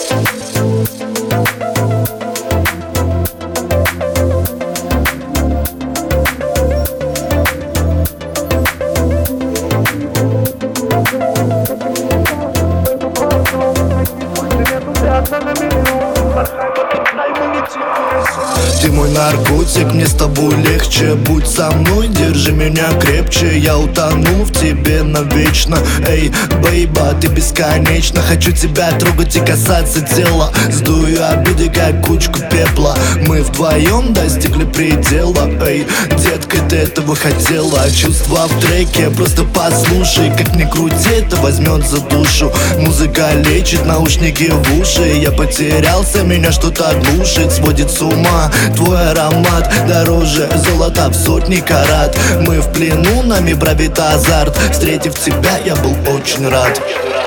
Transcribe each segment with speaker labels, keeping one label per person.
Speaker 1: Ты мой наркотик, мне с тобой легче. Будь со мной, держи меня крепче. Я утону в тебе навечно. Эй, бейба, ты бесконечна. Хочу тебя трогать и касаться тела. Сдую обиды, как кучку пепла. Мы вдвоем достигли предела. Эй, детка, ты этого хотела. Чувства в треке, просто послушай. Как ни крути, это возьмет за душу. Музыка лечит, наушники в уши. Я потерялся, меня что-то глушит, сводит с ума твой аромат. Дороже золота в сотни карат. Мы в плену, нами правит азарт. Встретив тебя, я был очень рад.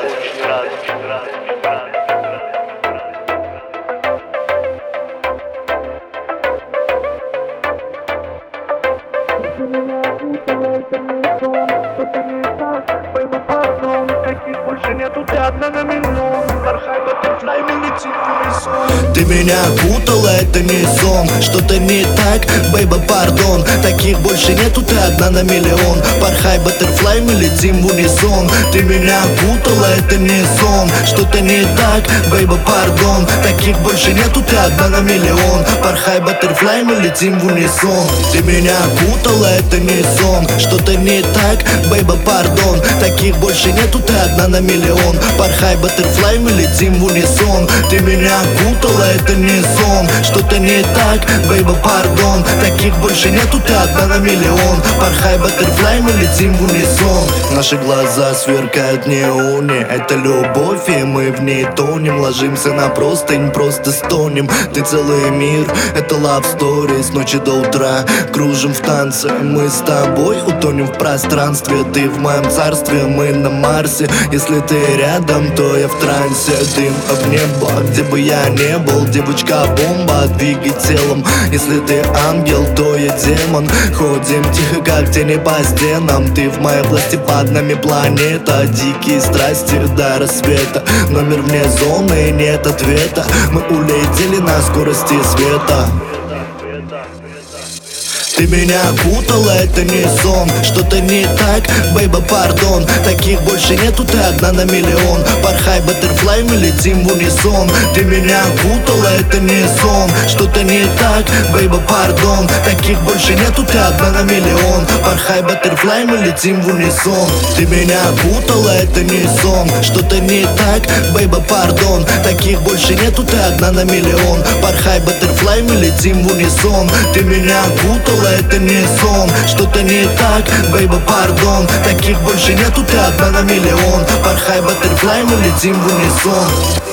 Speaker 2: Больше нету, ты одна на миллион. Порхай, баттерфляй, мы летим в унисон.
Speaker 1: Ты меня окутала, это не сон. Что-то не так, бейба, пардон. Таких больше нету, ты одна на миллион. Порхай, баттерфляй, мы летим в унисон. Ты меня окутала, это не сон. Что-то не так, бейба, пардон. Таких больше нету, ты одна на миллион. Порхай, баттерфляй, мы летим в унисон. Ты меня окутала, это не сон. Что-то не так, бейба, пардон. Таких больше нету, ты одна на миллион. Порхай, баттерфляй, мы летим в унисон. Ты меня окутала, это не сон. Что-то не так, бейба, пардон. Таких больше нету, ты одна на миллион. Порхай, баттерфляй, мы летим в унисон. Наши глаза сверкают в неоне. Это любовь, и мы в ней тонем. Ложимся на простынь, просто стонем. Ты целый мир, это love story. С ночи до утра кружим в танце. Мы с тобой утонем в пространстве. Ты в моем царстве, мы на Марсе. Если ты рядом, то я в трансе. Дым об небо, где бы я не был. Девочка-бомба, двигай телом. Если ты ангел, то я демон. Ходим тихо, как тени по стенам. Ты в моей власти, под нами планета. Дикие страсти до рассвета. Номер вне зоны, нет ответа. Мы улетели на скорости света. Ты меня окутала, это не сон. Что-то не так, бейба, пардон. Таких больше нету, ты одна на миллион. Порхай, баттерфляй, мы летим в унисон. Ты меня окутала, это не сон. Что-то не так, бейба, пардон. Таких больше нету, ты одна на миллион. Порхай, баттерфляй, мы летим в унисон. Ты меня окутала, это не сон. Что-то не так, бейба, пардон. Таких больше нету, ты одна на миллион. Порхай, баттерфляй, мы летим в унисон. Ты меня окутала, это не сон. Что-то не так, бейба, пардон. Таких больше нету, ты одна на миллион. Порхай, баттерфляй, мы летим в унисон.